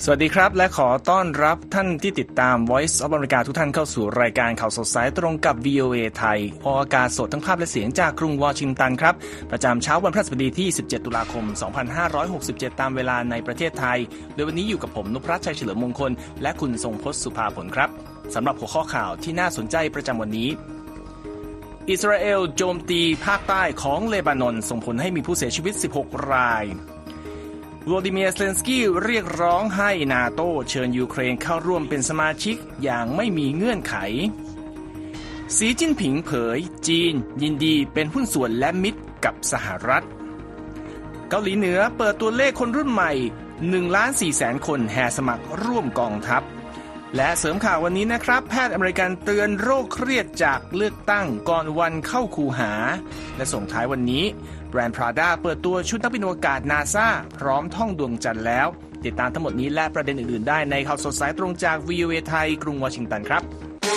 สวัสดีครับและขอต้อนรับท่านที่ติดตาม Voice of America ทุกท่านเข้าสู่รายการข่าวสดสายตรงกับ VOA ไทยออกอากาศสดทั้งภาพและเสียงจากกรุงวอชิงตันครับประจำเช้าวันพฤหัสบดีที่17ตุลาคม2567ตามเวลาในประเทศไทยโดยวันนี้อยู่กับผมนพรัตน์ชัยเฉลิมมงคลและคุณทรงพจน์สุภาผลครับสำหรับหัวข้อข่าวที่น่าสนใจประจำวันนี้อิสราเอลโจมตีภาคใต้ของเลบานอนส่งผลให้มีผู้เสียชีวิต16รายโวลดิเมียร์ เซเลนสกี้เรียกร้องให้นาโต้เชิญยูเครนเข้าร่วมเป็นสมาชิกอย่างไม่มีเงื่อนไขสีจิ้นผิงเผยจีนยินดีเป็นหุ้นส่วนและมิตรกับสหรัฐเกาหลีเหนือเปิดตัวเลขคนรุ่นใหม่ 1,400,000 คนแห่สมัครร่วมกองทัพและเสริมข่าววันนี้นะครับแพทย์อเมริกันเตือนโรคเครียดจากเลือกตั้งก่อนวันเข้าคูหาและส่งท้ายวันนี้แบรนด์ Prada เปิดตัวชุดนักบินอวกาศ NASA พร้อมท่องดวงจันทร์แล้วติดตามทั้งหมดนี้และประเด็นอื่นๆได้ในข่าวสดสายตรงจาก VOA ไทยกรุงวอชิงตันครับ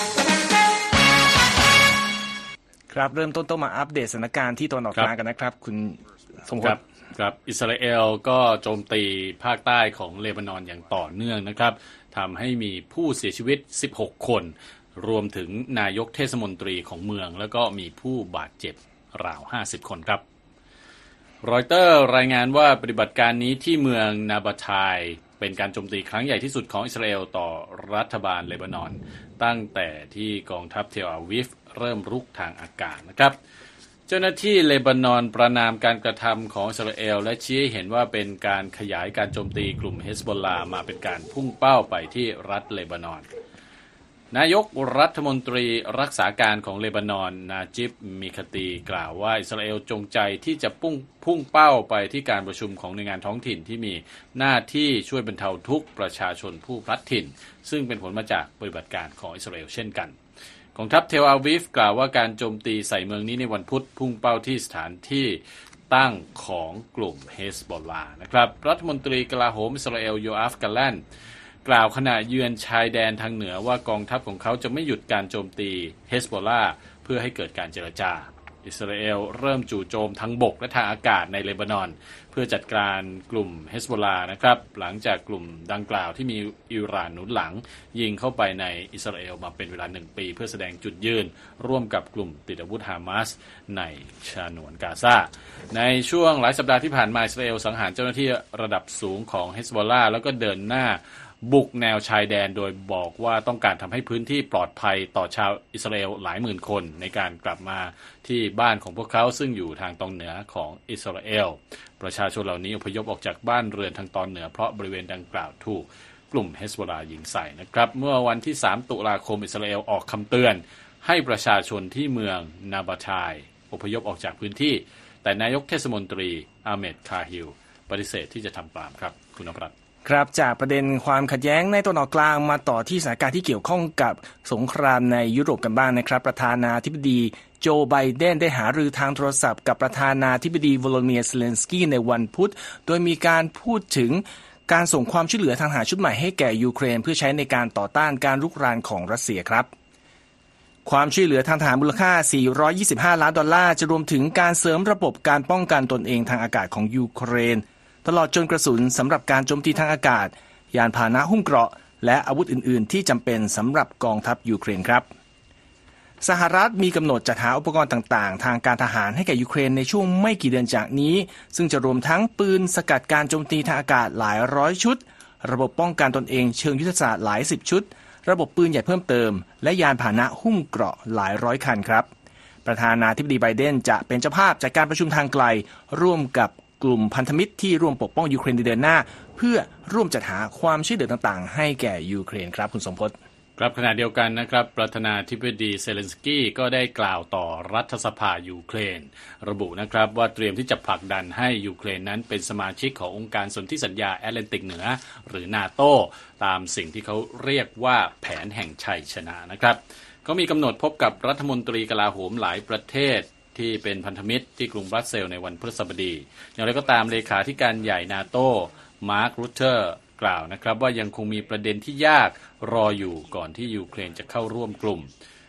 ครับเริ่มต้นต้องมาอัปเดตสถานการณ์ที่ตะวันออกกลางกันนะครับคุณสมพลครับอิสราเอลก็โจมตีภาคใต้ของเลบานอนอย่างต่อเนื่องนะครับทำให้มีผู้เสียชีวิต16คนรวมถึงนายกเทศมนตรีของเมืองแล้วก็มีผู้บาดเจ็บราว50คนครับรอยเตอร์รายงานว่าปฏิบัติการนี้ที่เมืองนาบาทายเป็นการโจมตีครั้งใหญ่ที่สุดของอิสราเอลต่อรัฐบาลเลบานอนตั้งแต่ที่กองทัพเทลอาวิฟเริ่มรุกทางอากาศนะครับเจ้าหน้าที่เลบานอนประณามการกระทำของอิสราเอลและชี้ให้เห็นว่าเป็นการขยายการโจมตีกลุ่มเฮซบอลลาห์มาเป็นการพุ่งเป้าไปที่รัฐเลบานอนนายกรัฐมนตรีรักษาการของเลบานอนนาจิบมิคตีกล่าวว่าอิสราเอลจงใจที่จะพุ่งเป้าไปที่การประชุมของหน่วยงานท้องถิ่นที่มีหน้าที่ช่วยบรรเทาทุกข์ประชาชนผู้พลัดถิ่นซึ่งเป็นผลมาจากปฏิบัติการของอิสราเอลเช่นกันกองทัพเทลอาวิฟกล่าวว่าการโจมตีใส่เมืองนี้ในวันพุธพุ่งเป้าที่สถานที่ตั้งของกลุ่มเฮซบอลลาห์นะครับรัฐมนตรีกลาโหมอิสราเอลโยอาฟกาแลนกล่าวขณะเยือนชายแดนทางเหนือว่ากองทัพของเขาจะไม่หยุดการโจมตีเฮซบอลลาห์เพื่อให้เกิดการเจรจาอิสราเอลเริ่มจู่โจมทางบกและทางอากาศในเลบานอนเพื่อจัดการกลุ่มเฮซบอลลาห์นะครับหลังจากกลุ่มดังกล่าวที่มีอิหร่านหนุนหลังยิงเข้าไปในอิสราเอลมาเป็นเวลา1ปีเพื่อแสดงจุดยืนร่วมกับกลุ่มติดอาวุธฮามาสในฉนวนกาซาในช่วงหลายสัปดาห์ที่ผ่านมาอิสราเอลสังหารเจ้าหน้าที่ระดับสูงของเฮซบอลลาห์แล้วก็เดินหน้าบุกแนวชายแดนโดยบอกว่าต้องการทำให้พื้นที่ปลอดภัยต่อชาวอิสราเอลหลายหมื่นคนในการกลับมาที่บ้านของพวกเขาซึ่งอยู่ทางตอนเหนือของอิสราเอลประชาชนเหล่านี้อพยพออกจากบ้านเรือนทางตอนเหนือเพราะบริเวณดังกล่าวถูกกลุ่มเฮซบอลลาห์ยิงใส่นะครับเมื่อวันที่3ตุลาคมอิสราเอลออกคำเตือนให้ประชาชนที่เมืองนาบาทายอพยพออกจากพื้นที่แต่นายกเทศมนตรีอาเมดคาฮิลปฏิเสธที่จะทำตามครับคุณนพรัตน์ครับจากประเด็นความขัดแย้งในตะวันออกกลางมาต่อที่สถานการณ์ที่เกี่ยวข้องกับสงครามในยุโรปกันบ้างนะครับประธานาธิบดีโจไบเดนได้หารือทางโทรศัพท์กับประธานาธิบดีโวโลดิเมียร์ เซเลนสกี้ในวันพุธโดยมีการพูดถึงการส่งความช่วยเหลือทางทหารชุดใหม่ให้แก่ยูเครนเพื่อใช้ในการต่อต้านการรุกรานของรัสเซียครับความช่วยเหลือทางทหารมูลค่า$425 ล้านจะรวมถึงการเสริมระบบการป้องกันตนเองทางอากาศของยูเครนตลอดจนกระสุนสำหรับการโจมตีทางอากาศยานพาหนะหุ้มเกราะและอาวุธอื่นๆที่จำเป็นสำหรับกองทัพยูเครนครับสหรัฐมีกำหนดจัดหาอุปกรณ์ต่างๆทางการทหารให้แก่ยูเครนในช่วงไม่กี่เดือนจากนี้ซึ่งจะรวมทั้งปืนสกัดการโจมตีทางอากาศหลายร้อยชุดระบบป้องกันตนเองเชิงยุทธศาสตร์หลายสิบชุดระบบปืนใหญ่เพิ่มเติมและยานพาหนะหุ้มเกราะหลายร้อยคันครับประธานาธิบดีไบเดนจะเป็นเจ้าภาพจัดการประชุมทางไกลร่วมกับกลุ่มพันธมิตรที่ร่วมปกป้องยูเครนในเดือนหน้าเพื่อร่วมจัดหาความช่วยเหลือต่างๆให้แก่ยูเครนครับคุณสมพจน์ครับขณะเดียวกันนะครับประธานาธิบดีเซเลนสกี้ก็ได้กล่าวต่อรัฐสภายูเครนระบุนะครับว่าเตรียมที่จะผลักดันให้ยูเครนนั้นเป็นสมาชิกขององค์การสนธิสัญญาแอตแลนติกเหนือหรือนาโตตามสิ่งที่เขาเรียกว่าแผนแห่งชัยชนะนะครับก็มีกำหนดพบกับรัฐมนตรีกลาโหมหลายประเทศที่เป็นพันธมิตรที่กรุงบรัสเซลส์ในวันพฤหัสบดีอย่างไรก็ตามเลขาธิการใหญ่นาโตมาร์ค รูเทอร์กล่าวนะครับว่ายังคงมีประเด็นที่ยากรออยู่ก่อนที่ยูเครนจะเข้าร่วมกลุ่ม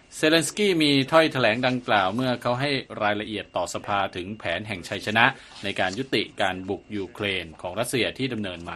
เซเลนสกี้มีถ้อยแถลงดังกล่าวเมื่อเขาให้รายละเอียดต่อสภาถึงแผนแห่งชัยชนะในการยุติการบุกยูเครนของรัสเซียที่ดำเนินมา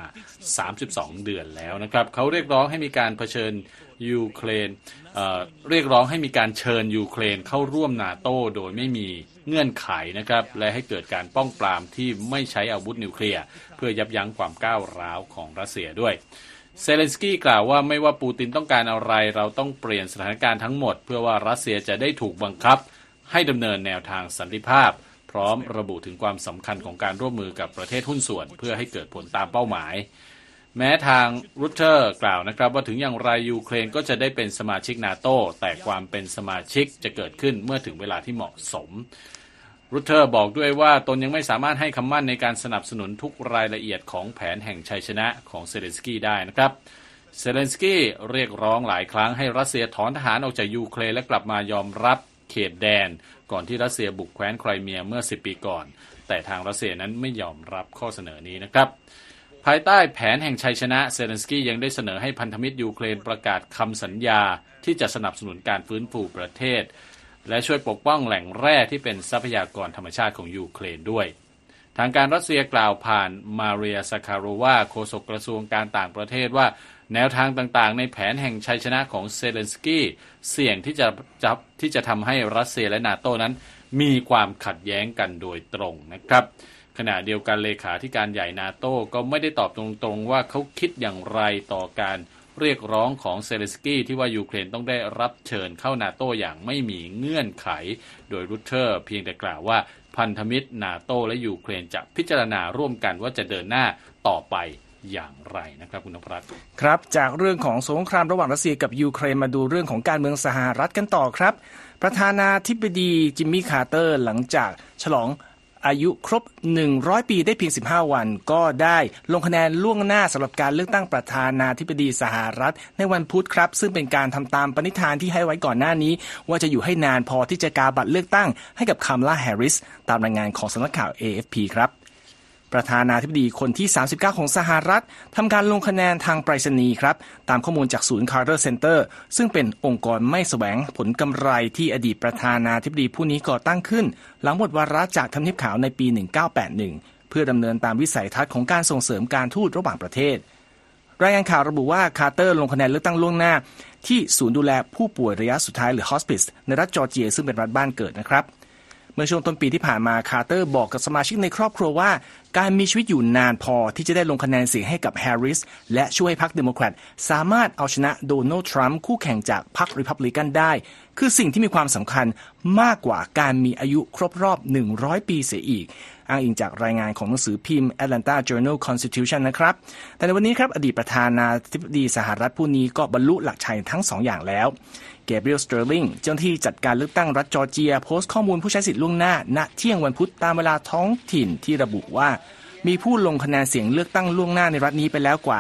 32 เดือนแล้วนะครับเขาเรียกร้องให้มีการเผชิญยูเครนเรียกร้องให้มีการเชิญยูเครนเข้าร่วมนาโต้โดยไม่มีเงื่อนไขนะครับและให้เกิดการป้องปรามที่ไม่ใช้อาวุธนิวเคลียร์เพื่อยับยั้งความก้าวร้าวของรัสเซียด้วยเซเลนสกี้กล่าวว่าไม่ว่าปูตินต้องการอะไรเราต้องเปลี่ยนสถานการณ์ทั้งหมดเพื่อว่ารัสเซียจะได้ถูกบังคับให้ดำเนินแนวทางสันติภาพพร้อมระบุถึงความสำคัญของการร่วมมือกับประเทศหุ้นส่วนเพื่อให้เกิดผลตามเป้าหมายแม้ทางรูเตอร์กล่าวนะครับว่าถึงอย่างไรยูเครนก็จะได้เป็นสมาชิกนาโต้แต่ความเป็นสมาชิกจะเกิดขึ้นเมื่อถึงเวลาที่เหมาะสมรูเตอร์บอกด้วยว่าตนยังไม่สามารถให้คำมั่นในการสนับสนุนทุกรายละเอียดของแผนแห่งชัยชนะของเซเลนสกี้ได้นะครับเซเลนสกี้เรียกร้องหลายครั้งให้รัสเซียถอนทหารออกจากยูเครนและกลับมายอมรับเขตแดนก่อนที่รัสเซียบุกแคว้นไครเมียเมื่อ10 ปีก่อนแต่ทางรัสเซียนั้นไม่ยอมรับข้อเสนอนี้นะครับภายใต้แผนแห่งชัยชนะเซเลนสกี้ยังได้เสนอให้พันธมิตรยูเครนประกาศคำสัญญาที่จะสนับสนุนการฟื้นฟูประเทศและช่วยปกป้องแหล่งแร่ที่เป็นทรัพยากรธรรมชาติของยูเครนด้วยทางการรัสเซียกล่าวผ่านมาเรียซาคาโรวาโฆษกกระทรวงการต่างประเทศว่าแนวทางต่างๆในแผนแห่งชัยชนะของเซเลนสกี้เสี่ยงที่จะทำให้รัสเซียและนาโต้นั้นมีความขัดแย้งกันโดยตรงนะครับขณะเดียวกันเลขาธิการใหญ่นาโต้ก็ไม่ได้ตอบตรงๆว่าเขาคิดอย่างไรต่อการเรียกร้องของเซเลนสกี้ที่ว่ายูเครนต้องได้รับเชิญเข้านาโต้อย่างไม่มีเงื่อนไขโดยรูเตอร์เพียงแต่กล่าวว่าพันธมิตรนาโต้และยูเครนจะพิจารณาร่วมกันว่าจะเดินหน้าต่อไปอย่างไรนะครับคุณนพรัตน์ครับจากเรื่องของสงครามระหว่างรัสเซียกับยูเครนมาดูเรื่องของการเมืองสหรัฐกันต่อครับประธานาธิบดีจิมมี่คาร์เตอร์หลังจากฉลองอายุครบ100ปีได้เพียง15วันก็ได้ลงคะแนนล่วงหน้าสำหรับการเลือกตั้งประธานาธิบดีสหรัฐในวันพุธครับซึ่งเป็นการทำตามปณิธานที่ให้ไว้ก่อนหน้านี้ว่าจะอยู่ให้นานพอที่จะกาบัตรเลือกตั้งให้กับคัมลาแฮร์ริสตามรายงานของสำนักข่าว AFP ครับประธานาธิบดีคนที่39ของสหรัฐทำการลงคะแนนทางไปรษณีย์ครับตามข้อมูลจากศูนย์ Carter Center ซึ่งเป็นองค์กรไม่แสวงผลกำไรที่อดีตประธานาธิบดีผู้นี้ก่อตั้งขึ้นหลังหมดวาระจากทำเนียบขาวในปี1981เพื่อดำเนินตามวิสัยทัศน์ของการส่งเสริมการทูตระหว่างประเทศรายงานข่าวระบุว่าคาร์เตอร์ลงคะแนนเลือกตั้งล่วงหน้าที่ศูนย์ดูแลผู้ป่วยระยะสุดท้ายหรือ Hospice ในรัฐจอร์เจียซึ่งเป็นรัฐบ้านเกิดนะครับเมื่อช่วงต้นปีที่ผ่านมาคาร์เตอร์บอกกับสมาชิกในครอบครัวว่าการมีชีวิตอยู่นานพอที่จะได้ลงคะแนนเสียงให้กับแฮร์ริสและช่วยให้พรรคเดโมแครตสามารถเอาชนะโดนัลด์ทรัมป์คู่แข่งจากพรรครีพับลิกันได้คือสิ่งที่มีความสำคัญมากกว่าการมีอายุครบรอบ100ปีเสียอีกอ้างอิงจากรายงานของหนังสือพิมพ์ Atlanta Journal-Constitution นะครับแต่ในวันนี้ครับอดีตประธานาธิบดีสหรัฐผู้นี้ก็บรรลุหลักชัยทั้ง2อย่างแล้วเกเบรียล สเตอร์ลิงเจ้าหน้าที่จัดการเลือกตั้งรัฐจอร์เจียโพสต์ข้อมูลผู้ใช้สิทธิ์ล่วงหน้าณเที่ยงวันพุธตามเวลาท้องถิ่นที่ระบุว่ามีผู้ลงคะแนนเสียงเลือกตั้งล่วงหน้าในรัฐนี้ไปแล้วกว่า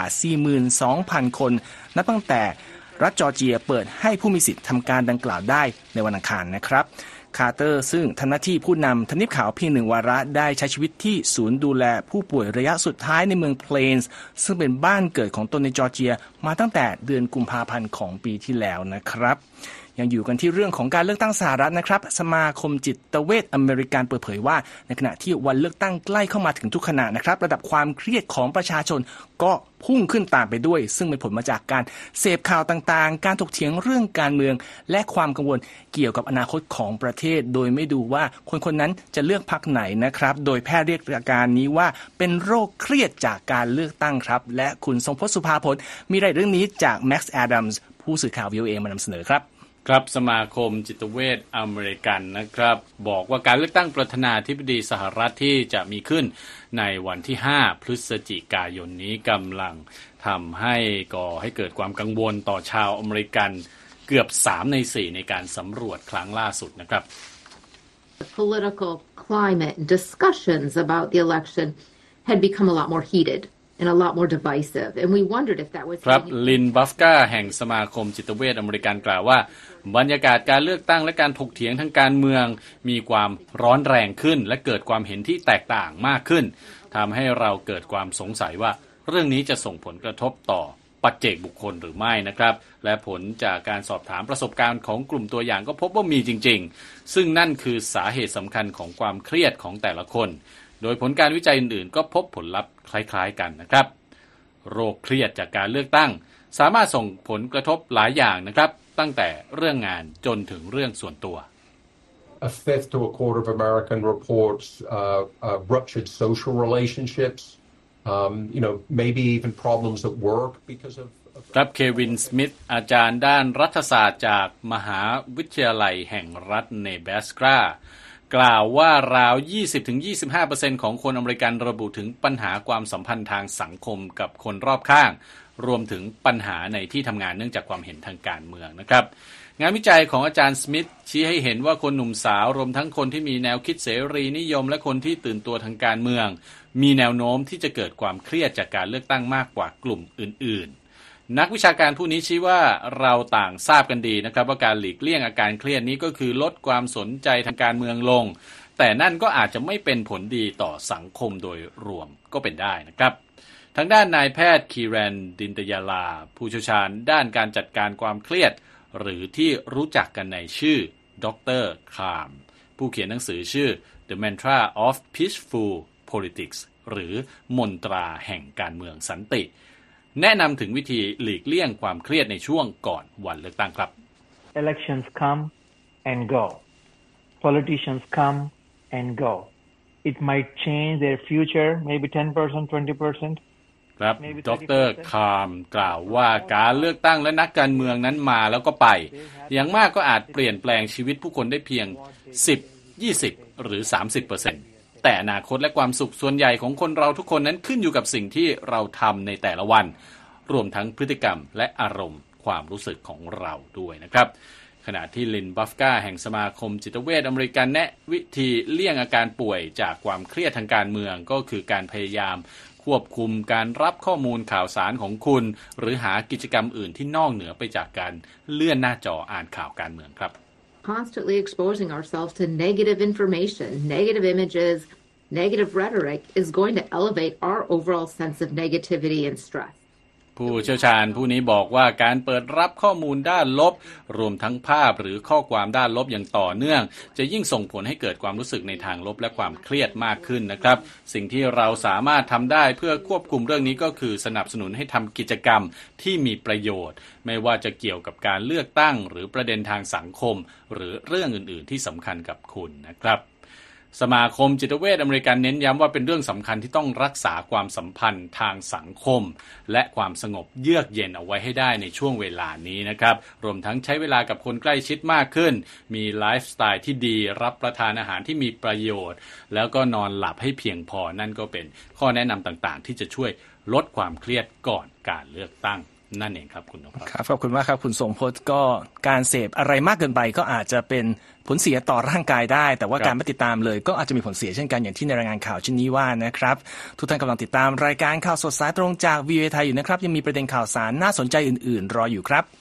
42,000 คนนับตั้งแต่รัฐจอร์เจียเปิดให้ผู้มีสิทธิ์ทำการดังกล่าวได้ในวันอังคารนะครับคาร์เตอร์ซึ่งทำหน้าที่ผู้นำทำเนียบขาวเพียง1 วาระได้ใช้ชีวิตที่ศูนย์ดูแลผู้ป่วยระยะสุดท้ายในเมืองเพลนส์ซึ่งเป็นบ้านเกิดของตนในจอร์เจียมาตั้งแต่เดือนกุมภาพันธ์ของปีที่แล้วนะครับยังอยู่กันที่เรื่องของการเลือกตั้งสหรัฐนะครับสมาคมจิตเวชอเมริกันเปิดเผยว่าในขณะที่วันเลือกตั้งใกล้เข้ามาถึงทุกขณะนะครับระดับความเครียดของประชาชนก็พุ่งขึ้นตามไปด้วยซึ่งเป็นผลมาจากการเสพข่าวต่างๆการถกเถียงเรื่องการเมืองและความกังวลเกี่ยวกับอนาคตของประเทศโดยไม่ดูว่าคนๆนั้นจะเลือกพรรคไหนนะครับโดยแพทย์เรียกอาการนี้ว่าเป็นโรคเครียดจากการเลือกตั้งครับและคุณทรงพจน์สุภาพลมีรายเรื่องนี้จากแม็กซ์แอดัมส์ผู้สื่อข่าว VOA มานำเสนอครับครับสมาคมจิตเวชอเมริกันนะครับบอกว่าการเลือกตั้งประธานาธิบดีสหรัฐที่จะมีขึ้นในวันที่5พฤศจิกายนนี้กำลังทำให้ก่อให้เกิดความกังวลต่อชาวอเมริกันเกือบ3 ใน 4ในการสำรวจครั้งล่าสุดนะครับ The political climate discussions about the election had become a lot more heated.and a lot more divisive and we wondered if that was ครับลินบัฟก้าแห่งสมาคมจิตเวชอเมริกันกล่าวว่าบรรยากาศการเลือกตั้งและการถกเถียงทางการเมืองมีความร้อนแรงขึ้นและเกิดความเห็นที่แตกต่างมากขึ้นทำให้เราเกิดความสงสัยว่าเรื่องนี้จะส่งผลกระทบต่อปัจเจกบุคคลหรือไม่นะครับและผลจากการสอบถามประสบการณ์ของกลุ่มตัวอย่างก็พบว่ามีจริงๆซึ่งนั่นคือสาเหตุสำคัญของความเครียดของแต่ละคนโดยผลการวิจัยอื่นๆก็พบผลลัพธ์คล้ายๆกันนะครับโรคเครียดจากการเลือกตั้งสามารถส่งผลกระทบหลายอย่างนะครับตั้งแต่เรื่องงานจนถึงเรื่องส่วนตัว A fifth to a quarter of American reports ruptured social relationships, maybe even problems at work because of ครับเควินสมิธอาจารย์ด้านรัฐศาสตร์จากมหาวิทยาลัยแห่งรัฐเนบราสกากล่าวว่าราว 20-25% ของคนอเมริกันระบุถึงปัญหาความสัมพันธ์ทางสังคมกับคนรอบข้างรวมถึงปัญหาในที่ทำงานเนื่องจากความเห็นทางการเมืองนะครับงานวิจัยของอาจารย์สมิธชี้ให้เห็นว่าคนหนุ่มสาวรวมทั้งคนที่มีแนวคิดเสรีนิยมและคนที่ตื่นตัวทางการเมืองมีแนวโน้มที่จะเกิดความเครียดจากการเลือกตั้งมากกว่ากลุ่มอื่นๆนักวิชาการผู้นี้ชี้ว่าเราต่างทราบกันดีนะครับว่าการหลีกเลี่ยงอาการเครียดนี้ก็คือลดความสนใจทางการเมืองลงแต่นั่นก็อาจจะไม่เป็นผลดีต่อสังคมโดยรวมก็เป็นได้นะครับทางด้านนายแพทย์คีแรนดินตยาลาผู้เชี่ยวชาญด้านการจัดการความเครียดหรือที่รู้จักกันในชื่อดร.คาร์มผู้เขียนหนังสือชื่อ The Mantra of Peaceful Politics หรือมนตราแห่งการเมืองสันติแนะนำถึงวิธีหลีกเลี่ยงความเครียดในช่วงก่อนวันเลือกตั้งครับ Elections come and go. Politicians come and go. It might change their future, maybe 10%, 20%. ครับดร.คาร์มกล่าวว่าการเลือกตั้งและนักการเมืองนั้นมาแล้วก็ไปอย่างมากก็อาจเปลี่ยนแปลงชีวิตผู้คนได้เพียง 10, 20 หรือ 30%แต่อนาคตและความสุขส่วนใหญ่ของคนเราทุกคนนั้นขึ้นอยู่กับสิ่งที่เราทำในแต่ละวันรวมทั้งพฤติกรรมและอารมณ์ความรู้สึกของเราด้วยนะครับขณะที่ลินบัฟกาแห่งสมาคมจิตเวชอเมริกันแนะวิธีเลี่ยงอาการป่วยจากความเครียดทางการเมืองก็คือการพยายามควบคุมการรับข้อมูลข่าวสารของคุณหรือหากิจกรรมอื่นที่นอกเหนือไปจากการเลื่อนหน้าจออ่านข่าวการเมืองครับ Constantly exposing ourselves to negative information, negative images, negative rhetoric is going to elevate our overall sense of negativity and stress. ผู้เชี่ยวชาญผู้นี้บอกว่าการเปิดรับข้อมูลด้านลบรวมทั้งภาพหรือข้อความด้านลบอย่างต่อเนื่องจะยิ่งส่งผลให้เกิดความรู้สึกในทางลบและความเครียดมากขึ้นนะครับสิ่งที่เราสามารถทำได้เพื่อควบคุมเรื่องนี้ก็คือสนับสนุนให้ทำกิจกรรมที่มีประโยชน์ไม่ว่าจะเกี่ยวกับการเลือกตั้งหรือประเด็นทางสังคมหรือเรื่องอื่นๆที่สำคัญกับคุณนะครับสมาคมจิตเวชอเมริกันเน้นย้ำว่าเป็นเรื่องสำคัญที่ต้องรักษาความสัมพันธ์ทางสังคมและความสงบเยือกเย็นเอาไว้ให้ได้ในช่วงเวลานี้นะครับรวมทั้งใช้เวลากับคนใกล้ชิดมากขึ้นมีไลฟ์สไตล์ที่ดีรับประทานอาหารที่มีประโยชน์แล้วก็นอนหลับให้เพียงพอนั่นก็เป็นข้อแนะนำต่างๆที่จะช่วยลดความเครียดก่อนการเลือกตั้งนั่นเองครับคุณนพครับขอบคุณมากครับคุณสมพจน์ก็การเสพอะไรมากเกินไปก็อาจจะเป็นผลเสียต่อร่างกายได้แต่ว่าการไม่ติดตามเลยก็อาจจะมีผลเสียเช่นกันอย่างที่ในรายงานข่าวเช่นนี้ว่านะครับทุกท่านกำลังติดตามรายการข่าวสดสายตรงจาก VOA ไทยอยู่นะครับยังมีประเด็นข่าวสารน่าสนใจอื่นๆรออยู่ครับ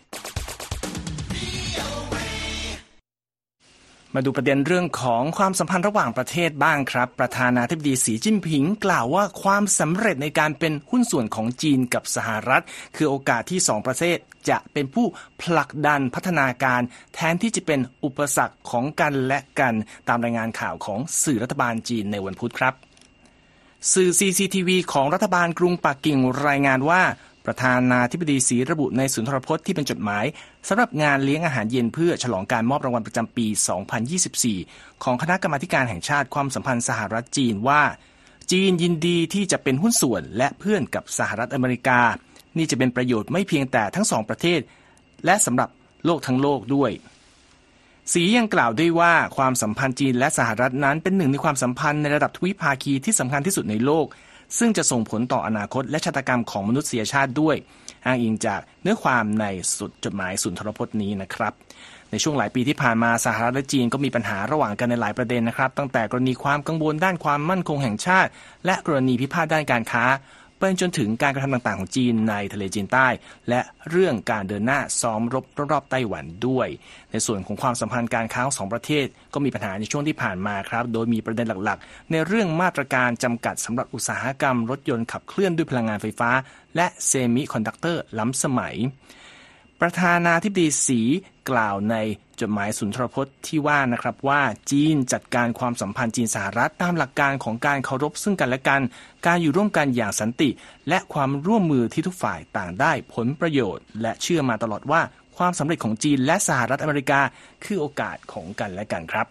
มาดูประเด็นเรื่องของความสัมพันธ์ระหว่างประเทศบ้างครับประธานาธิบดีสีจิ้นผิงกล่าวว่าความสำเร็จในการเป็นหุ้นส่วนของจีนกับสหรัฐคือโอกาสที่2ประเทศจะเป็นผู้ผลักดันพัฒนาการแทนที่จะเป็นอุปสรรคของกันและกันตามรายงานข่าวของสื่อรัฐบาลจีนในวันพุธครับสื่อ CCTV ของรัฐบาลกรุงปักกิ่งรายงานว่าประธานาธิบดีสีระบุในสุนทรพจน์ที่เป็นจดหมายสำหรับงานเลี้ยงอาหารเย็นเพื่อฉลองการมอบรางวัลประจำปี 2024 ของคณะกรรมาการแห่งชาติความสัมพันธ์สหรัฐจีนว่าจีนยินดีที่จะเป็นหุ้นส่วนและเพื่อนกับสหรัฐอเมริกานี่จะเป็นประโยชน์ไม่เพียงแต่ทั้งสองประเทศและสำหรับโลกทั้งโลกด้วยสียังกล่าวด้วยว่าความสัมพันธ์จีนและสหรัฐนั้นเป็นหนึ่งในความสัมพันธ์ในระดับทวิภาคีที่สำคัญที่สุดในโลกซึ่งจะส่งผลต่ออนาคตและชะตากรรมของมนุษยชาติด้วยอ้างอิงจากเนื้อความในจดหมายสุนทรพจน์นี้นะครับในช่วงหลายปีที่ผ่านมาสหรัฐและจีนก็มีปัญหาระหว่างกันในหลายประเด็นนะครับตั้งแต่กรณีความกังวลด้านความมั่นคงแห่งชาติและกรณีพิพาทด้านการค้าไปจนถึงการกระทำต่างๆของจีนในทะเลจีนใต้และเรื่องการเดินหน้าซ้อมรบรอบๆไต้หวันด้วยในส่วนของความสัมพันธ์การค้าของสองประเทศก็มีปัญหาในช่วงที่ผ่านมาครับโดยมีประเด็นหลักๆในเรื่องมาตรการจำกัดสำหรับอุตสาหกรรมรถยนต์ขับเคลื่อนด้วยพลังงานไฟฟ้าและเซมิคอนดักเตอร์ล้ำสมัยประธานาธิบดีสีกล่าวในจดหมายสุนทรพจน์ที่ว่านะครับว่าจีนจัดการความสัมพันธ์จีนสหรัฐตามหลักการของการเคารพซึ่งกันและกันการอยู่ร่วมกันอย่างสันติและความร่วมมือที่ทุกฝ่ายต่างได้ผลประโยชน์และเชื่อมาตลอดว่าความสำเร็จของจีนและสหรัฐอเมริกาคือโอกาสของกันและกันครับ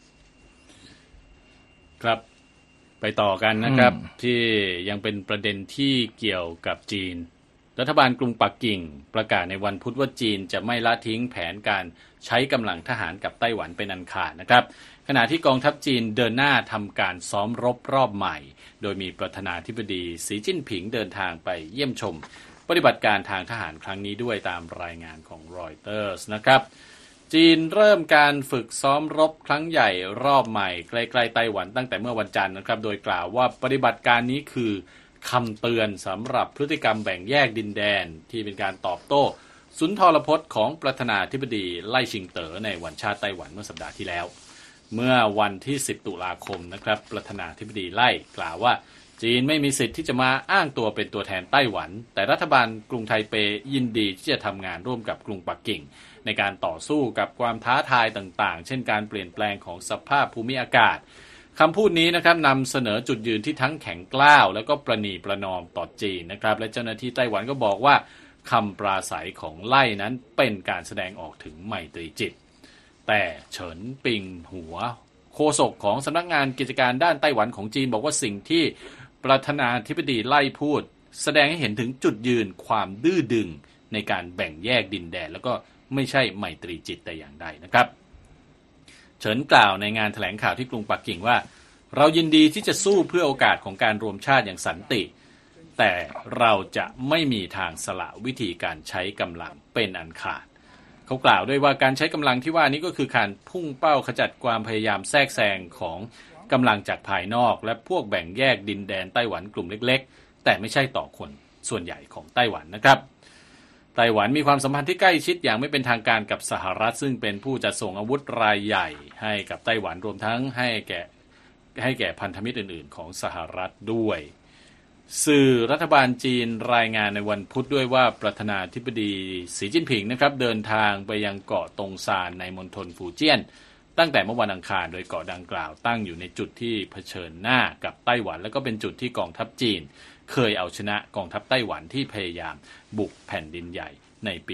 ครับไปต่อกันนะครับที่ยังเป็นประเด็นที่เกี่ยวกับจีนรัฐบาลกรุงปักกิ่งประกาศในวันพุธว่าจีนจะไม่ละทิ้งแผนการใช้กำลังทหารกับไต้หวันเป็นอันขาดนะครับขณะที่กองทัพจีนเดินหน้าทำการซ้อมรบรอบใหม่โดยมีประธานาธิบดีสีจิ้นผิงเดินทางไปเยี่ยมชมปฏิบัติการทางทหารครั้งนี้ด้วยตามรายงานของรอยเตอร์สนะครับจีนเริ่มการฝึกซ้อมรบครั้งใหญ่รอบใหม่ใกล้ๆไต้หวันตั้งแต่เมื่อวันจันทร์นะครับโดยกล่าวว่าปฏิบัติการนี้คือคำเตือนสำหรับพฤติกรรมแบ่งแยกดินแดนที่เป็นการตอบโต้สุนทรพจน์ของประธานาธิบดีไล่ชิงเต๋อในวันชาติไต้หวันเมื่อสัปดาห์ที่แล้วเมื่อวันที่10ตุลาคมนะครับประธานาธิบดีไล่กล่าวว่าจีนไม่มีสิทธิ์ที่จะมาอ้างตัวเป็นตัวแทนไต้หวันแต่รัฐบาลกรุงไทเปยินดีที่จะทำงานร่วมกับกรุงปักกิ่งในการต่อสู้กับความท้าทายต่างๆเช่นการเปลี่ยนแปลงของสภาพภูมิอากาศคำพูดนี้นะครับนำเสนอจุดยืนที่ทั้งแข็งกร้าวแล้วก็ประนีประนอมต่อจีนนะครับและเจ้าหน้าที่ไต้หวันก็บอกว่าคำปราศัยของไล่นั้นเป็นการแสดงออกถึงไมตรีจิตแต่เฉินปิงหัวโฆษกของสำนักงานกิจการด้านไต้หวันของจีนบอกว่าสิ่งที่ประธานาธิบดีไล่พูดแสดงให้เห็นถึงจุดยืนความดื้อดึงในการแบ่งแยกดินแดนแล้วก็ไม่ใช่ไมตรีจิตแต่อย่างใดนะครับเฉินกล่าวในงานแถลงข่าวที่กรุงปักกิ่งว่าเรายินดีที่จะสู้เพื่อโอกาสของการรวมชาติอย่างสันติแต่เราจะไม่มีทางสละวิธีการใช้กำลังเป็นอันขาดเขากล่าวด้วยว่าการใช้กำลังที่ว่านี้ก็คือการพุ่งเป้าขจัดความพยายามแทรกแซงของกำลังจากภายนอกและพวกแบ่งแยกดินแดนไต้หวันกลุ่มเล็กๆแต่ไม่ใช่ต่อคนส่วนใหญ่ของไต้หวันนะครับไต้หวันมีความสัมพันธ์ที่ใกล้ชิดอย่างไม่เป็นทางการกับสหรัฐซึ่งเป็นผู้จัดส่งอาวุธรายใหญ่ให้กับไต้หวันรวมทั้งให้แก่พันธมิตรอื่นๆของสหรัฐด้วยสื่อรัฐบาลจีนรายงานในวันพุธด้วยว่าประธานาธิบดีสีจิ้นผิงนะครับเดินทางไปยังเกาะตงซานในมณฑลฟูเจี้ยนตั้งแต่เมื่อวันอังคารโดยเกาะดังกล่าวตั้งอยู่ในจุดที่เผชิญหน้ากับไต้หวันและก็เป็นจุดที่กองทัพจีนเคยเอาชนะกองทัพไต้หวันที่พยายามบุกแผ่นดินใหญ่ในปี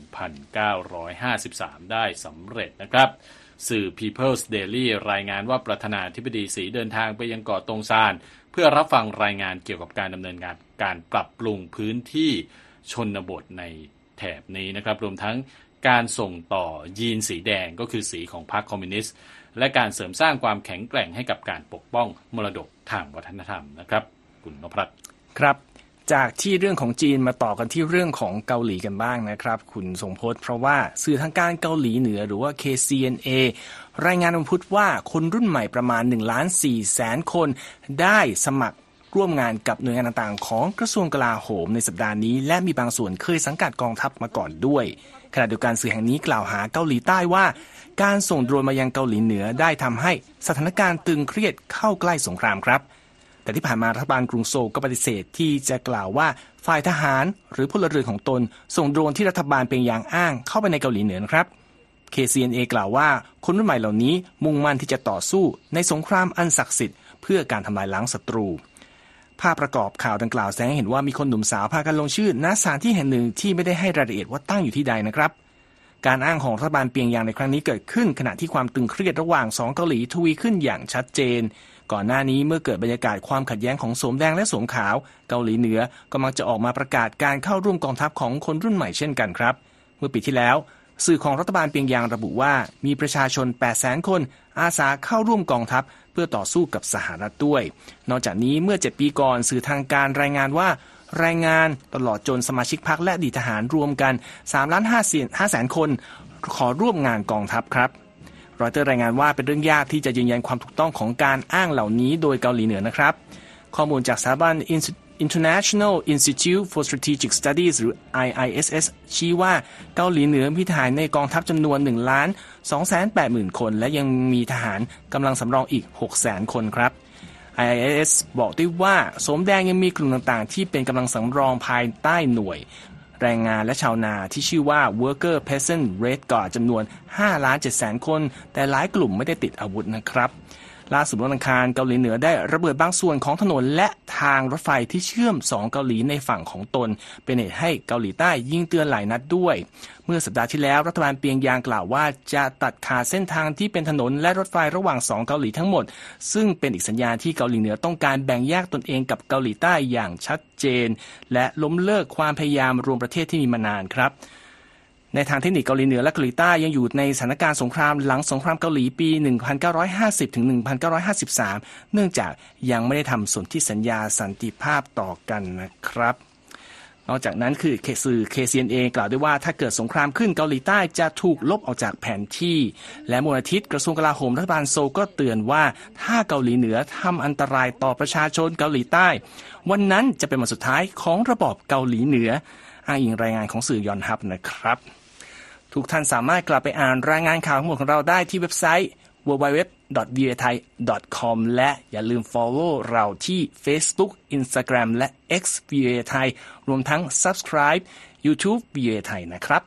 1953 ได้สำเร็จนะครับสื่อ People's Daily รายงานว่าประธานาธิบดีสีเดินทางไปยังเกาะตงซานเพื่อรับฟังรายงานเกี่ยวกับการดำเนินงานการปรับปรุงพื้นที่ชนบทในแถบนี้นะครับรวมทั้งการส่งต่อยีนสีแดงก็คือสีของพรรคคอมมิวนิสต์และการเสริมสร้างความแข็งแกร่งให้กับการปกป้องมรดกทางวัฒนธรรมนะครับคุณนพรัตน์ครับจากที่เรื่องของจีนมาต่อกันที่เรื่องของเกาหลีกันบ้างนะครับคุณทรงพจน์เพราะว่าสื่อทางการเกาหลีเหนือหรือว่า KCNA รายงานวันพุธว่าคนรุ่นใหม่ประมาณ 1,400,000 คนได้สมัครร่วมงานกับหน่วยงานต่างๆของกระทรวงกลาโหมในสัปดาห์นี้และมีบางส่วนเคยสังกัดกองทัพมาก่อนด้วยขณะเดียวกันสื่อแห่งนี้กล่าวหาเกาหลีใต้ว่าการส่งโดรนมายังเกาหลีเหนือได้ทำให้สถานการณ์ตึงเครียดเข้าใกล้สงครามครับแต่ที่ผ่านมารัฐบาลกรุงโซลก็ปฏิเสธที่จะกล่าวว่าฝ่ายทหารหรือพลเรือนของตนส่งโดรนที่รัฐบาลเป็นอย่างอ้างเข้าไปในเกาหลีเหนือนะครับ KCNA กล่าวว่าคนรุ่นใหม่เหล่านี้มุ่งมั่นที่จะต่อสู้ในสงครามอันศักดิ์สิทธิ์เพื่อการทำลายล้างศัตรูภาพประกอบข่าวดังกล่าวแสดงให้เห็นว่ามีคนหนุ่มสาวพากันลงชื่อณสถานที่แห่งหนึ่งที่ไม่ได้ให้รายละเอียดว่าตั้งอยู่ที่ใดนะครับการอ้างของรัฐบาลเปียงยางในครั้งนี้เกิดขึ้นขณะที่ความตึงเครียดระหว่าง2เกาหลีทวีขึ้นอย่างชัดเจนก่อนหน้านี้เมื่อเกิดบรรยากาศความขัดแย้งของโสมแดงและโสมขาวเกาหลีเหนือก็มักจะออกมาประกาศการเข้าร่วมกองทัพของคนรุ่นใหม่เช่นกันครับเมื่อปีที่แล้วสื่อของรัฐบาลเปียงยางระบุว่ามีประชาชน 800,000 คนอาสาเข้าร่วมกองทัพเพื่อต่อสู้กับสหรัฐด้วยนอกจากนี้เมื่อ7ปีก่อนสื่อทางการรายงานว่าแรงงานตลอดจนสมาชิกพรรคและอดีตทหารรวมกัน 3,500,000 คนขอร่วมงานกองทัพครับรอยเตอร์รายงานว่าเป็นเรื่องยากที่จะยืนยันความถูกต้องของการอ้างเหล่านี้โดยเกาหลีเหนือนะครับข้อมูลจากสถาบัน International Institute for Strategic Studies หรือ IISS ชี้ว่าเกาหลีเหนือมีทหารในกองทัพจำนวน 1,280,000 คนและยังมีทหารกำลังสำรองอีก 600,000 คนครับ IISS บอกด้วยว่าสมแดงยังมีกลุ่มต่างๆที่เป็นกำลังสำรองภายใต้หน่วยแรงงานและชาวนาที่ชื่อว่า Worker Peasant Red Guard จำนวน 5,700,000 คนแต่หลายกลุ่มไม่ได้ติดอาวุธนะครับล่าสุดวันอังคารเกาหลีเหนือได้ระเบิดบางส่วนของถนนและทางรถไฟที่เชื่อม2เกาหลีในฝั่งของตนเป็นเหตุให้เกาหลีใต้ยิงเตือนหลายนัดด้วยเมื่อสัปดาห์ที่แล้วรัฐบาลเปียงยางกล่าวว่าจะตัดขาดเส้นทางที่เป็นถนนและรถไฟระหว่าง2เกาหลีทั้งหมดซึ่งเป็นอีกสัญญาณที่เกาหลีเหนือต้องการแบ่งแยกตนเองกับเกาหลีใต้อย่างชัดเจนและล้มเลิกความพยายามรวมประเทศที่มีมานานครับในทางเทคนิคเกาหลีเหนือและเกาหลีใต้ยังอยู่ในสถานการณ์สงครามหลังสงครามเกาหลีปี 1950 ถึง 1953 เนื่องจากยังไม่ได้ทำสนธิสัญญาสันติภาพต่อกันนะครับนอกจากนั้นคือสื่อ KCNA กล่าวด้วยว่าถ้าเกิดสงครามขึ้นเกาหลีใต้จะถูกลบออกจากแผนที่และเมื่อวันอาทิตย์กระทรวงกลาโหมรัฐบาลโซลก็เตือนว่าถ้าเกาหลีเหนือทำอันตรายต่อประชาชนเกาหลีใต้วันนั้นจะเป็นวันสุดท้ายของระบอบเกาหลีเหนืออ้างอิงรายงานของสื่อยอนฮับนะครับทุกท่านสามารถกลับไปอ่านรายงานข่าวทั้งหมดของเราได้ที่เว็บไซต์ www.voathai.com และอย่าลืม follow เราที่ Facebook Instagram และ X VOA Thai รวมทั้ง subscribe YouTube VOA Thai นะครับ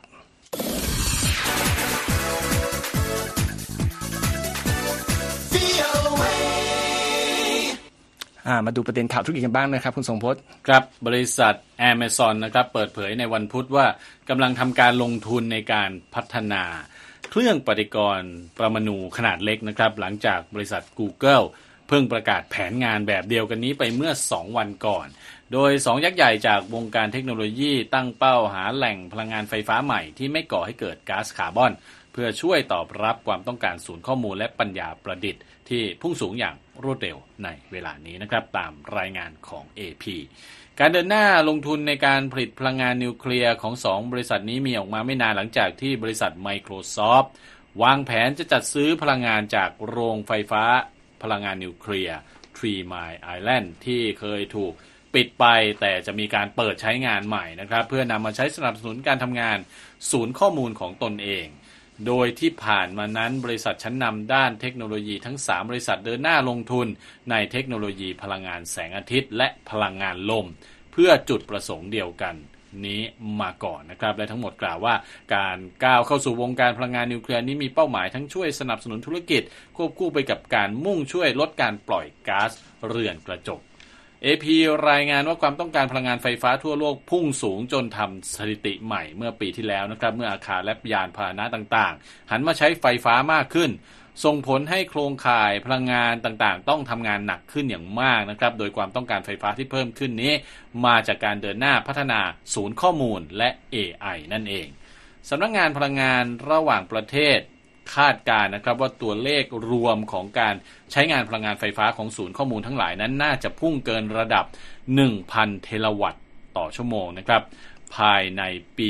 มาดูประเด็นข่าวธุรกิจกันบ้างนะครับคุณทรงพจน์ครับบริษัท Amazon นะครับเปิดเผยในวันพุธว่ากำลังทำการลงทุนในการพัฒนาเครื่องปฏิกรณ์ปรมาณูขนาดเล็กนะครับหลังจากบริษัท Google เพิ่งประกาศแผนงานแบบเดียวกันนี้ไปเมื่อ2วันก่อนโดย2ยักษ์ใหญ่จากวงการเทคโนโลยีตั้งเป้าหาแหล่งพลังงานไฟฟ้าใหม่ที่ไม่ก่อให้เกิดก๊าซคาร์บอนเพื่อช่วยตอบรับความต้องการศูนย์ข้อมูลและปัญญาประดิษฐ์ที่พุ่งสูงอย่างรวดเร็วในเวลานี้นะครับตามรายงานของ AP การเดินหน้าลงทุนในการผลิตพลังงานนิวเคลียร์ของ2บริษัทนี้มีออกมาไม่นานหลังจากที่บริษัท Microsoft วางแผนจะจัดซื้อพลังงานจากโรงไฟฟ้าพลังงานนิวเคลียร์ Three Mile Island ที่เคยถูกปิดไปแต่จะมีการเปิดใช้งานใหม่นะครับเพื่อนำมาใช้สนับสนุนการทำงานศูนย์ข้อมูลของตนเองโดยที่ผ่านมานั้นบริษัทชั้นนำด้านเทคโนโลยีทั้ง3บริษัทเดินหน้าลงทุนในเทคโนโลยีพลังงานแสงอาทิตย์และพลังงานลมเพื่อจุดประสงค์เดียวกันนี้มาก่อนนะครับและทั้งหมดกล่าวว่าการก้าวเข้าสู่วงการพลังงานนิวเคลียร์นี้มีเป้าหมายทั้งช่วยสนับสนุนธุรกิจควบคู่ไปกับการมุ่งช่วยลดการปล่อยก๊าซเรือนกระจกAP รายงานว่าความต้องการพลังงานไฟฟ้าทั่วโลกพุ่งสูงจนทำสถิติใหม่เมื่อปีที่แล้วนะครับเมื่ออาคารและยานพาหนะต่างๆหันมาใช้ไฟฟ้ามากขึ้นส่งผลให้โครงข่ายพลังงานต่างๆต้องทำงานหนักขึ้นอย่างมากนะครับโดยความต้องการไฟฟ้าที่เพิ่มขึ้นนี้มาจากการเดินหน้าพัฒนาศูนย์ข้อมูลและ AI นั่นเองสำนักงานพลังงานระหว่างประเทศคาดการณ์นะครับว่าตัวเลขรวมของการใช้งานพลังงานไฟฟ้าของศูนย์ข้อมูลทั้งหลายนั้นน่าจะพุ่งเกินระดับ 1,000 เทราวัตต์ต่อชั่วโมงนะครับภายในปี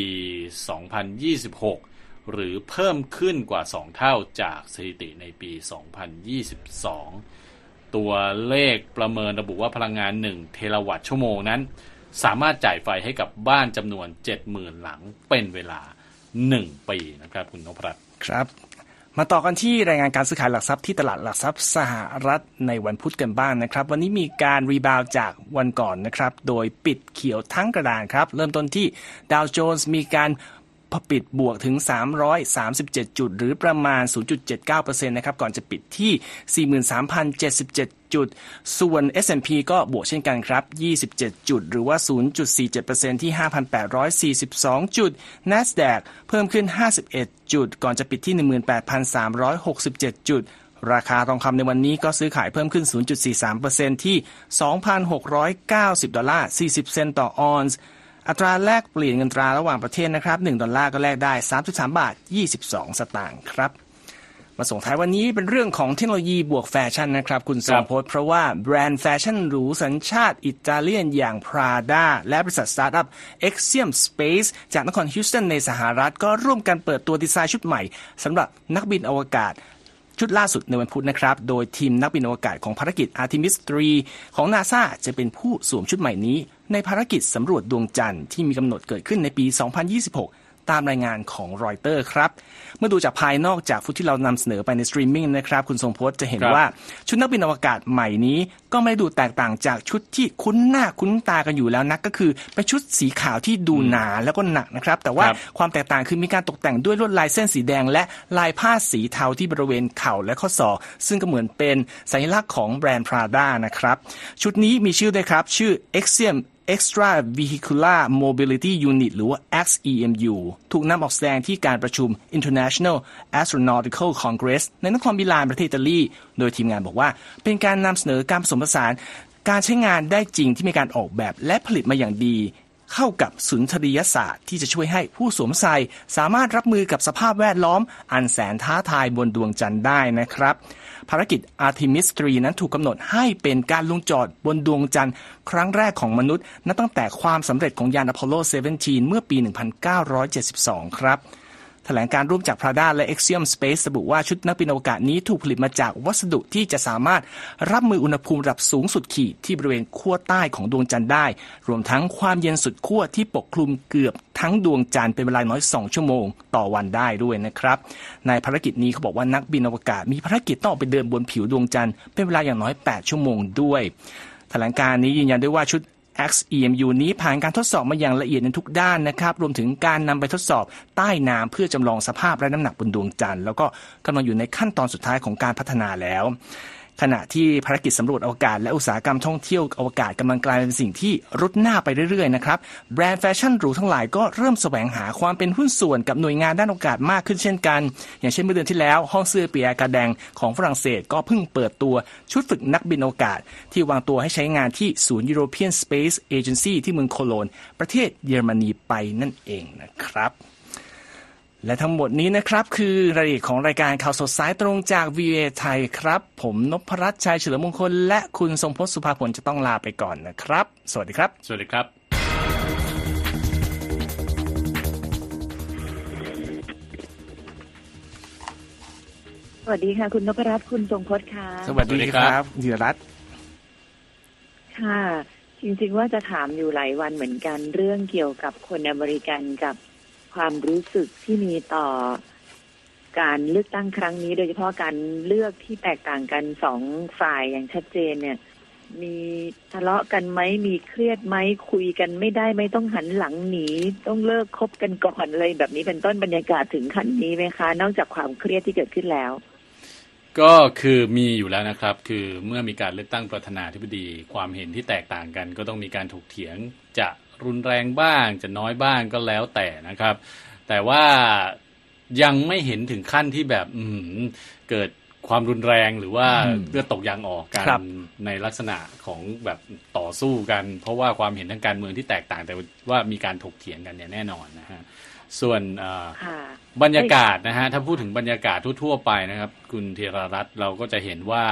2026 หรือเพิ่มขึ้นกว่า2เท่าจากสถิติในปี 2022 ตัวเลขประเมินระบุว่าพลังงาน1เทราวัตต์ชั่วโมงนั้นสามารถจ่ายไฟให้กับบ้านจำนวน 70,000 หลังเป็นเวลา1ปีนะครับคุณนพรัตน์ครับมาต่อกันที่รายงานการซื้อขายหลักทรัพย์ที่ตลาดหลักทรัพย์สหรัฐในวันพุธกันบ้างนะครับวันนี้มีการรีบาวด์จากวันก่อนนะครับโดยปิดเขียวทั้งกระดานครับเริ่มต้นที่ดาวโจนส์มีการปิดบวกถึง337จุดหรือประมาณ 0.79% นะครับก่อนจะปิดที่ 43,077 จุดส่วน S&P ก็บวกเช่นกันครับ27จุดหรือว่า 0.47% ที่ 5,842 จุด NASDAQ เพิ่มขึ้น51จุดก่อนจะปิดที่ 18,367 จุดราคาทองคำในวันนี้ก็ซื้อขายเพิ่มขึ้น 0.43% ที่ $2,690.40 เซนต์ต่อออนซ์อัตราแลกเปลี่ยนเงินตราระหว่างประเทศนะครับ$1ก็แลกได้ 33.22 สตางค์ครับมาส่งท้ายวันนี้เป็นเรื่องของเทคโนโลยีบวกแฟชั่นนะครับคุณทรงพจน์เพราะว่าแบรนด์แฟชั่นหรูสัญชาติอิตาเลียนอย่าง Prada และบริษัทสตาร์ทอัพ Axiom Space จากนครฮิวสตันในสหรัฐก็ร่วมกันเปิดตัวดีไซน์ชุดใหม่สำหรับนักบินอวกาศชุดล่าสุดในวันพุธนะครับโดยทีมนักบินอวกาศของภารกิจ Artemis 3 ของ NASA จะเป็นผู้สวมชุดใหม่นี้ในภารกิจสำรวจดวงจันทร์ที่มีกำหนดเกิดขึ้นในปี 2026 ตามรายงานของรอยเตอร์ครับเมื่อดูจากภายนอกจากฟุตที่เรานำเสนอไปในสตรีมมิ่งนะครับคุณทรงพจน์จะเห็นว่าชุดนักบินอวกาศใหม่นี้ก็ไม่ดูแตกต่างจากชุดที่คุ้นหน้าคุ้นตากันอยู่แล้วนักก็คือเป็นชุดสีขาวที่ดูหนาแล้วก็หนักนะครับแต่ว่าความแตกต่างคือมีการตกแต่งด้วยลวดลายเส้นสีแดงและลายผ้าสีเทาที่บริเวณเข่าและข้อศอกซึ่งก็เหมือนเป็นสัญลักษณ์ของแบรนด์ Prada นะครับชุดนี้มีชื่อด้วยครับชื่อ Axiom Extra Vehicular Mobility Unit หรือว่า XEMU ถูกนำออกแสดงที่การประชุม International Astronautical Congress ในนครมิลานประเทศอิตาลีโดยทีมงานบอกว่าเป็นการนำเสนอการผสมผสานการใช้งานได้จริงที่มีการออกแบบและผลิตมาอย่างดีเข้ากับสุนทรียศาสตร์ที่จะช่วยให้ผู้สวมใส่สามารถรับมือกับสภาพแวดล้อมอันแสนท้าทายบนดวงจันทร์ได้นะครับภารกิจ Artemis 3 นั้นถูกกำหนดให้เป็นการลงจอดบนดวงจันทร์ครั้งแรกของมนุษย์นับตั้งแต่ความสำเร็จของยานอพอลโล 17 เมื่อปี 1972 ครับแถลงการร่วมจาก Prada และ Axiom Space ระบุว่าชุดนักบินอวกาศนี้ถูกผลิตมาจากวัสดุที่จะสามารถรับมืออุณหภูมิระดับสูงสุดขีดที่บริเวณขั้วใต้ของดวงจันทร์ได้รวมทั้งความเย็นสุดขั้วที่ปกคลุมเกือบทั้งดวงจันทร์เป็นเวลาน้อย2ชั่วโมงต่อวันได้ด้วยนะครับในภารกิจนี้เขาบอกว่านักบินอวกาศมีภารกิจต้องออกไปเดินบนผิวดวงจันทร์เป็นเวลาอย่างน้อย8ชั่วโมงด้วยแถลงการนี้ยืนยันด้วยว่าชุดXEMU นี้ผ่านการทดสอบมาอย่างละเอียดในทุกด้านนะครับรวมถึงการนำไปทดสอบใต้น้ำเพื่อจำลองสภาพและน้ำหนักบนดวงจันทร์แล้วก็กำลังอยู่ในขั้นตอนสุดท้ายของการพัฒนาแล้วขณะที่ภารกิจสำรวจอวกาศและอุตสาหกรรมท่องเที่ยวอวกาศกำลังกลายเป็นสิ่งที่รุดหน้าไปเรื่อยๆนะครับแบรนด์แฟชั่นหรูทั้งหลายก็เริ่มแสวงหาความเป็นหุ้นส่วนกับหน่วยงานด้านอวกาศมากขึ้นเช่นกันอย่างเช่นเมื่อเดือนที่แล้วห้องเสื้อปีแอร์การ์แดงของฝรั่งเศสก็เพิ่งเปิดตัวชุดฝึกนักบินอวกาศที่วางตัวให้ใช้งานที่ศูนย์ European Space Agency ที่เมืองโคโลนประเทศเยอรมนีไปนั่นเองนะครับและทั้งหมดนี้นะครับคือรายละเอียดของรายการข่าวสดสายตรงจาก VOA ไทยครับผมนพรัตน์ชัยเฉลิมมงคลและคุณทรงพจน์สุภาผลจะต้องลาไปก่อนนะครับสวัสดีครับสวัสดีครับสวัสดีค่ะคุณนพรัตน์คุณทรงพจน์ค่ะสวัสดีครับธีรรัตน์ค่ะจริงๆว่าจะถามอยู่หลายวันเหมือนกันเรื่องเกี่ยวกับคนอเมริกันกับความรู้สึกที่มีต่อการเลือกตั้งครั้งนี้โดยเฉพาะการเลือกที่แตกต่างกันสองฝ่ายอย่างชัดเจนเนี่ยมีทะเลาะกันไหมมีเครียดไหมคุยกันไม่ได้ไม่ต้องหันหลังหนีต้องเลิกคบกันก่อนอะไรแบบนี้เป็นต้นบรรยากาศถึงขั้นนี้ไหมคะนอกจากความเครียดที่เกิดขึ้นแล้วก็คือมีอยู่แล้วนะครับคือเมื่อมีการเลือกตั้งประธานาธิบดีความเห็นที่แตกต่างกันก็ต้องมีการถกเถียงจะรุนแรงบ้างจะน้อยบ้างก็แล้วแต่นะครับแต่ว่ายังไม่เห็นถึงขั้นที่แบบเกิดความรุนแรงหรือว่าเลือดตกยางออกกันในลักษณะของแบบต่อสู้กันเพราะว่าความเห็นทางการเมืองที่แตกต่างแต่ว่ามีการถกเถียงกันเนี่ยแน่นอนนะฮะส่วนบรรยากาศนะฮะถ้าพูดถึงบรรยากาศทั่วๆไปนะครับคุณธีรรัตน์เราก็จะเห็นว่า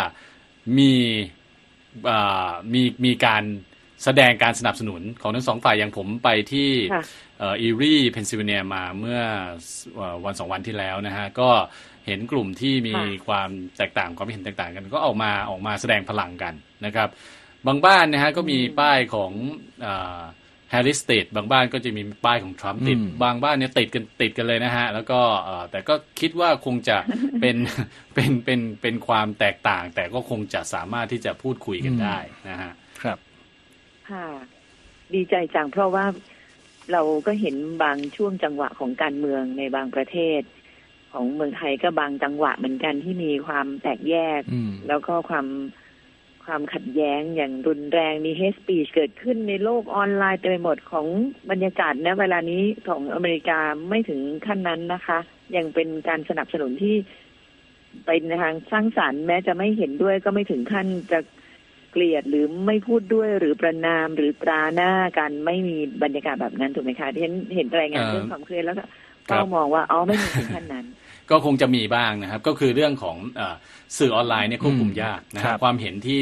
มีการแสดงการสนับสนุนของทั้งสองฝ่ายอย่างผมไปที่อีรีเพนซิลเวเนียมาเมื่อวัน2วันที่แล้วนะฮะก็เห็นกลุ่มที่มีความแตกต่างความเห็นแตกต่างกันก็ออกมาแสดงพลังกันนะครับบางบ้านนะฮะก็มีป้ายของแฮร์ริสติดบางบ้านก็จะมีป้ายของทรัมป์ติดบางบ้านเนี่ยติดกันเลยนะฮะแล้วก็แต่ก็คิดว่าคงจะเป็นความแตกต่างแต่ก็คงจะสามารถที่จะพูดคุยกันได้นะฮะครับค่ะดีใจจังเพราะว่าเราก็เห็นบางช่วงจังหวะของการเมืองในบางประเทศของเมืองไทยก็บางจังหวะเหมือนกันที่มีความแตกแยกแล้วก็ความขัดแย้งอย่างรุนแรงมีเฮทสปีชเกิดขึ้นในโลกออนไลน์เต็มไปหมดของบรรยากาศณเวลานี้ของอเมริกาไม่ถึงขั้นนั้นนะคะยังเป็นการสนับสนุนที่ไปในทางสร้างสรรค์แม้จะไม่เห็นด้วยก็ไม่ถึงขั้นจะเกลียดหรือไม่พูดด้วยหรือประณามหรือตราหน้ากันไม่มีบรรยากาศแบบนั้นถูกไหมคะที่ฉันเห็นรายงานเรื่องความเครียดแล้วก็มองว่าไม่มีถึงขั้นนั้นก็คงจะมีบ้างนะครับก็คือเรื่องของสื่อออนไลน์เนี่ยควบคุมยากนะครับความเห็นที่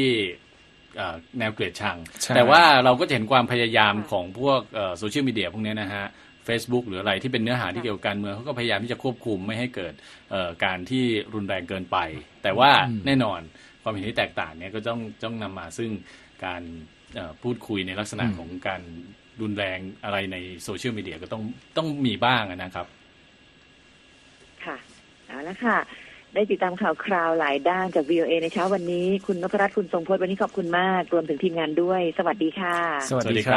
แนวเกลียดชังแต่ว่าเราก็จะเห็นความพยายามของพวกโซเชียลมีเดียพวกนี้นะฮะ Facebook หรืออะไรที่เป็นเนื้อหาที่เกี่ยวกับการเมืองเขาก็พยายามที่จะควบคุมไม่ให้เกิดการที่รุนแรงเกินไปแต่ว่าแน่นอนความเห็นที่แตกต่างเนี่ยก็ต้องนำมาซึ่งการพูดคุยในลักษณะของการรุนแรงอะไรในโซเชียลมีเดียก็ต้องมีบ้างนะครับค่ะเอาละค่ะได้ติดตามข่าวคราวหลายด้านจาก VOA ในเช้าวันนี้คุณนพรัตน์คุณทรงพจน์วันนี้ขอบคุณมากรวมถึงทีมงานด้วยสวัสดีค่ะสวัสดีครับ